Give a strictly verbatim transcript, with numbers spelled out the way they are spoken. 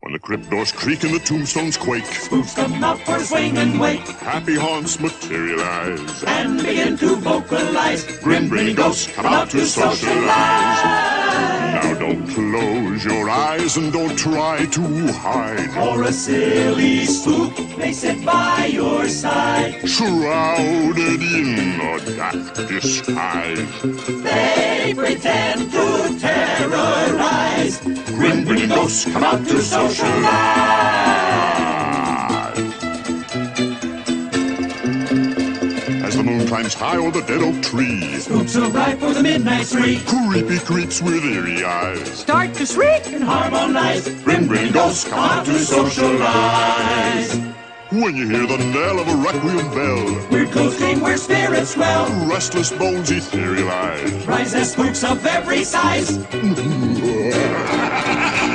When the crypt doors creak and the tombstones quake, spooks come out for a swing and wake. Happy haunts materialize and begin to vocalize. Grin grinning ghosts come out to socialize. Now don't close your eyes and don't try to hide, or a silly spook may sit by your side, shrouded in a daft disguise. They pretend to terrorize. Grin grinning ghosts come out to socialize. As the moon climbs high o'er the dead oak tree, spooks arrive for the midnight spree. Creepy creeps with eerie eyes start to shriek and harmonize. Grin grinning ghosts come out to socialize. When you hear the knell of a requiem bell, weird ghosts came where spirits dwell. Restless bones etherealize. Rise as spooks of every size.